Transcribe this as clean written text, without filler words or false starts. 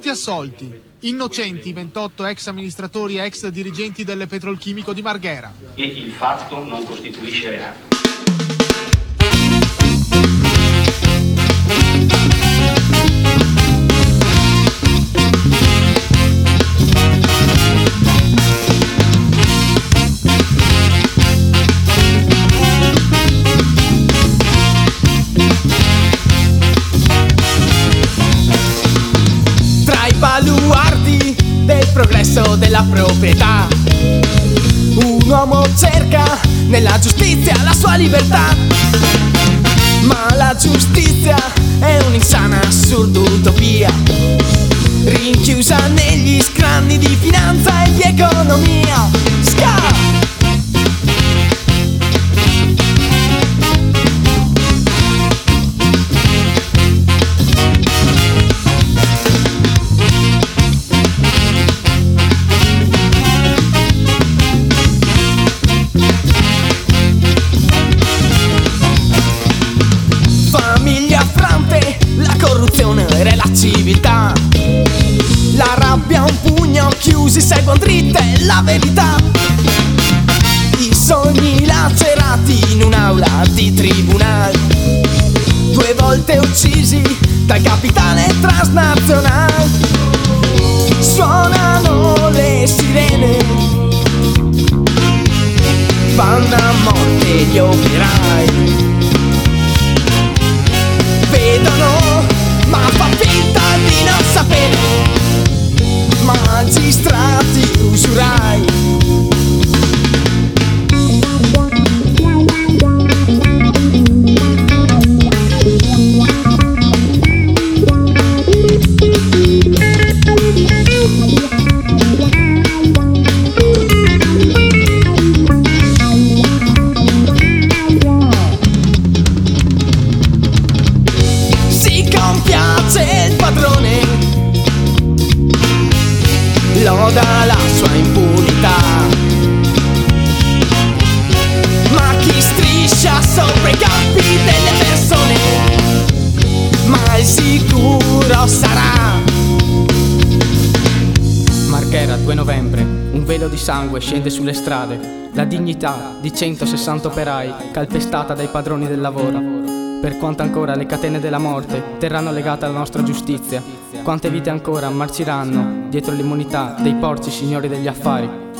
tutti assolti. Innocenti 28 ex amministratori e ex dirigenti del Petrolchimico di Marghera. E il fatto non costituisce reato. Baluardi del progresso della proprietà, un uomo cerca nella giustizia la sua libertà, ma la giustizia è un'insana assurda utopia, rinchiusa negli scranni di finanza e di economia. Famiglia affrante, la corruzione e la civiltà, la rabbia un pugno chiusi seguono dritte la verità, i sogni lacerati in un'aula di tribunale, 2 volte uccisi dal capitale transnazionale, suonano le sirene, vanno a morte gli operai, vedono ma fa finta di non sapere, magistrati usurai. Compiace il padrone, loda la sua impunità, ma chi striscia sopra i capi delle persone mai sicuro sarà. Marghera, 2 novembre, un velo di sangue scende sulle strade, la dignità di 160 operai calpestata dai padroni del lavoro. Per quanto ancora le catene della morte terranno legate alla nostra giustizia, quante vite ancora marciranno dietro l'immunità dei porci signori degli affari.